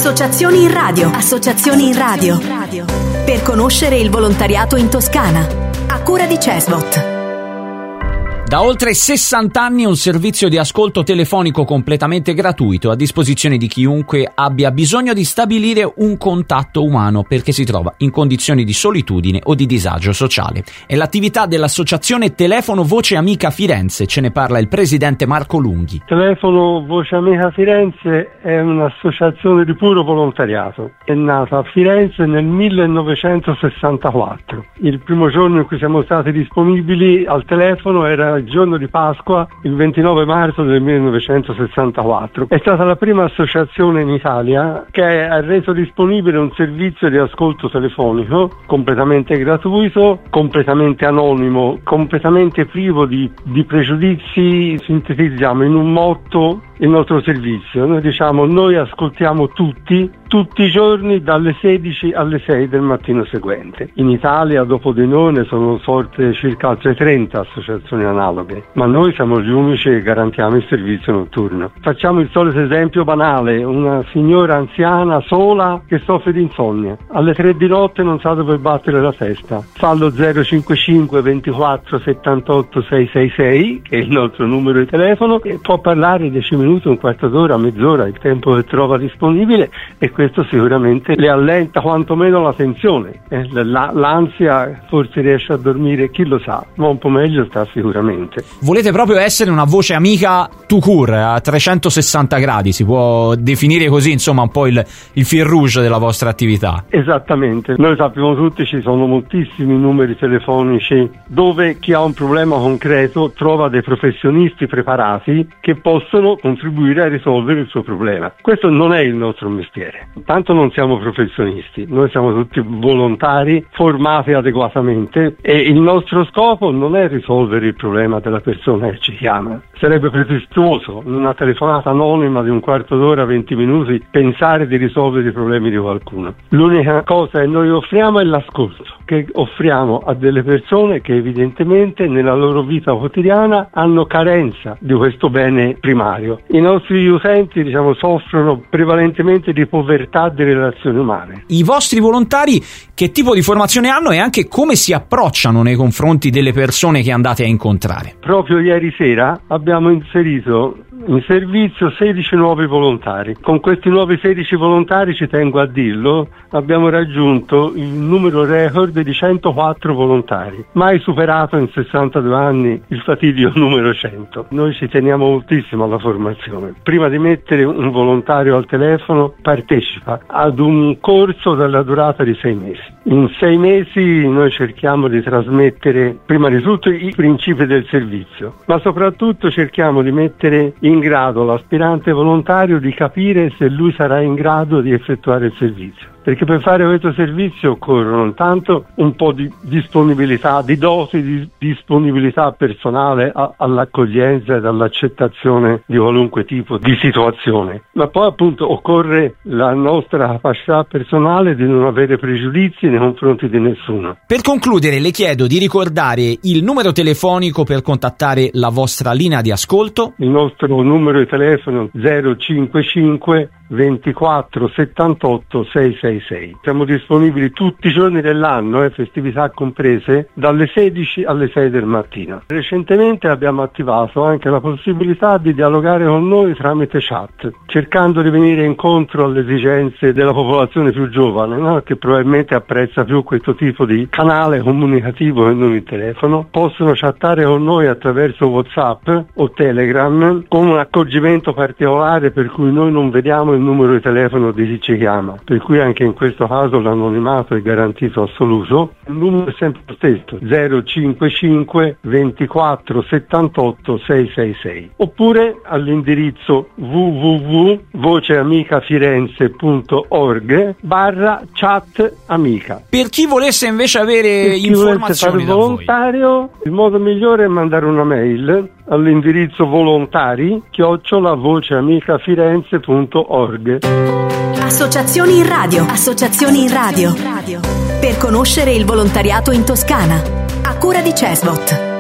Associazioni in radio. Associazioni in radio. Per conoscere il volontariato in Toscana. A cura di Cesbot. Da oltre 60 anni un servizio di ascolto telefonico completamente gratuito a disposizione di chiunque abbia bisogno di stabilire un contatto umano perché si trova in condizioni di solitudine o di disagio sociale. È l'attività dell'associazione Telefono Voce Amica Firenze, ce ne parla il presidente Marco Lunghi. Telefono Voce Amica Firenze è un'associazione di puro volontariato. È nata a Firenze nel 1964. Il primo giorno in cui siamo stati disponibili al telefono era il giorno di Pasqua, il 29 marzo del 1964. È stata la prima associazione in Italia che ha reso disponibile un servizio di ascolto telefonico completamente gratuito, completamente anonimo, completamente privo di pregiudizi. Sintetizziamo in un motto il nostro servizio. Noi diciamo: noi ascoltiamo tutti i giorni dalle 16 alle 6 del mattino seguente. In Italia dopo di noi ne sono sorte circa altre 30 associazioni analoghe, ma noi siamo gli unici che garantiamo il servizio notturno. Facciamo il solito esempio banale: una signora anziana sola che soffre di insonnia, alle 3 di notte non sa dove battere la testa, fa lo 055 24 78 666 che è il nostro numero di telefono e può parlare 10 minuti, un quarto d'ora, mezz'ora, il tempo che trova disponibile, e questo sicuramente le allenta quantomeno la tensione. L'ansia forse riesce a dormire, chi lo sa, ma un po' meglio sta sicuramente. Volete proprio essere una voce amica tout court, a 360 gradi, si può definire così, insomma, un po' il fil rouge della vostra attività. Esattamente, noi sappiamo tutti, ci sono moltissimi numeri telefonici dove chi ha un problema concreto trova dei professionisti preparati che possono contribuire a risolvere il suo problema. Questo non è il nostro mestiere, tanto non siamo professionisti, noi siamo tutti volontari formati adeguatamente e il nostro scopo non è risolvere il problema della persona che ci chiama. Sarebbe pretestuoso in una telefonata anonima di un quarto d'ora, 20 minuti, pensare di risolvere i problemi di qualcuno. L'unica cosa che noi offriamo è l'ascolto, che offriamo a delle persone che evidentemente nella loro vita quotidiana hanno carenza di questo bene primario. I nostri utenti, soffrono prevalentemente di povertà di relazioni umane. I vostri volontari che tipo di formazione hanno e anche come si approcciano nei confronti delle persone che andate a incontrare? Proprio ieri sera abbiamo inserito in servizio 16 nuovi volontari. Con questi nuovi 16 volontari, ci tengo a dirlo, abbiamo raggiunto il numero record di 104 volontari, mai superato in 62 anni il fatidico numero 100. Noi ci teniamo moltissimo alla formazione. Prima di mettere un volontario al telefono, partecipa ad un corso dalla durata di 6 mesi. In 6 mesi noi cerchiamo di trasmettere prima di tutto i principi del servizio, ma soprattutto cerchiamo di mettere in grado l'aspirante volontario di capire se lui sarà in grado di effettuare il servizio. Perché per fare questo servizio occorrono intanto un po' di disponibilità, di doti di disponibilità personale all'accoglienza ed all'accettazione di qualunque tipo di situazione, ma poi appunto occorre la nostra capacità personale di non avere pregiudizi nei confronti di nessuno. Per concludere le chiedo di ricordare il numero telefonico per contattare la vostra linea di ascolto. Il nostro numero di telefono 055 24 78 666. Siamo disponibili tutti i giorni dell'anno, festività comprese, dalle 16 alle 6 del mattino. Recentemente abbiamo attivato anche la possibilità di dialogare con noi tramite chat, cercando di venire incontro alle esigenze della popolazione più giovane, no? Che probabilmente apprezza più questo tipo di canale comunicativo che non il telefono. Possono chattare con noi attraverso WhatsApp o Telegram, con un accorgimento particolare per cui noi non vediamo il numero di telefono di chi ci chiama, per cui anche in questo caso l'anonimato è garantito assoluto. Il numero è sempre lo stesso, 055 24 78 666, oppure all'indirizzo www.voceamicafirenze.org/chat amica. Per chi volesse invece avere informazioni da volontario, il modo migliore è mandare una mail all'indirizzo volontari@voceamicafirenze.org. Associazioni in radio. Associazioni in radio. Per conoscere il volontariato in Toscana. A cura di Cesbot.